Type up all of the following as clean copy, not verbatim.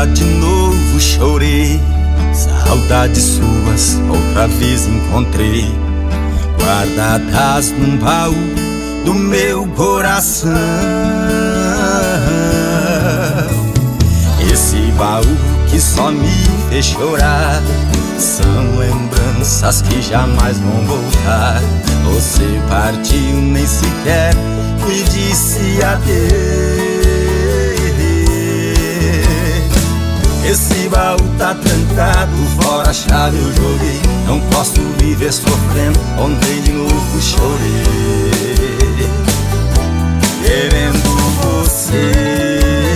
vida de novo chorei. Saudades suas outra vez encontrei, guardadas num baú do meu coração. Esse baú que só me fez chorar são lembranças que jamais vão voltar. Você partiu, nem sequer me disse adeus. Esse baú tá trancado, fora a chave eu joguei. Não posso viver sofrendo, ontem de novo chorei, querendo você.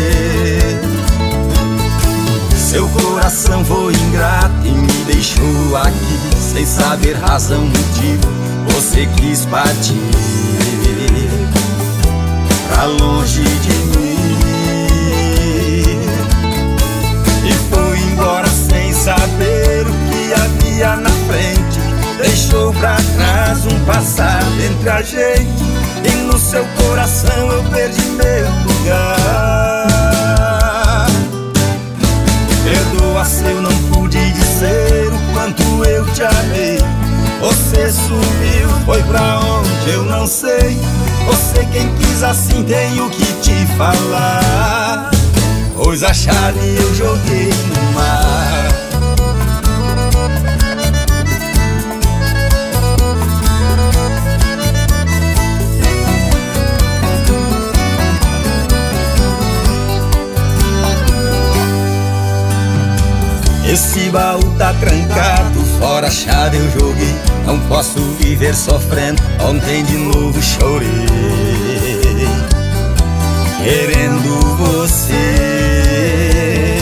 Seu coração foi ingrato e me deixou aqui, sem saber razão, motivo, você quis partir pra longe de mim. E foi embora sem saber o que havia na frente. Deixou pra trás um passado entre a gente, e no seu coração eu perdi meu lugar. Perdoa se eu não pude dizer o quanto eu te amei. Você sumiu, foi pra onde eu não sei. Você quem quis assim, tenho que te falar, pois a chave eu joguei no mar. Esse baú tá trancado, fora a chave eu joguei. Não posso viver sofrendo, ontem de novo chorei, querendo você.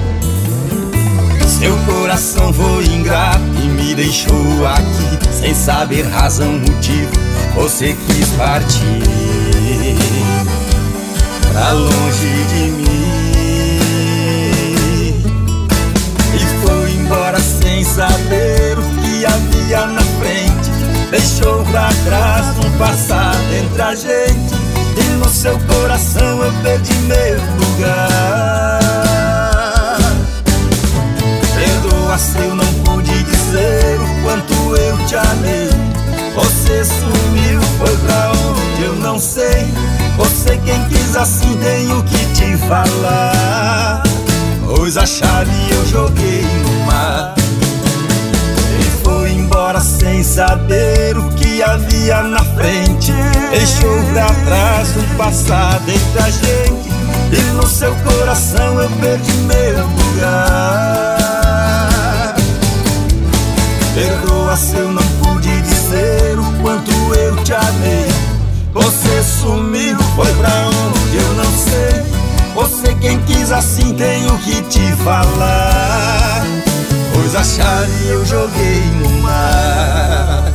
Seu coração foi ingrato e me deixou aqui, sem saber razão, motivo, você quis partir pra longe de mim. Sem saber o que havia na frente, deixou pra trás um passado entre a gente, e no seu coração eu perdi meu lugar. Perdoa se eu não pude dizer o quanto eu te amei. Você sumiu, foi pra onde eu não sei. Você quem quis assim, tenho que te falar, pois a chave eu joguei no mar. E foi embora sem saber o que havia na frente, deixou pra trás um passado entre a gente, e no seu coração eu perdi meu lugar. Perdoa se eu não pude dizer o quanto eu te amei. Você sumiu, foi pra onde eu não sei. Você quem quis assim, tenho que te falar, pois a chave eu joguei no mar.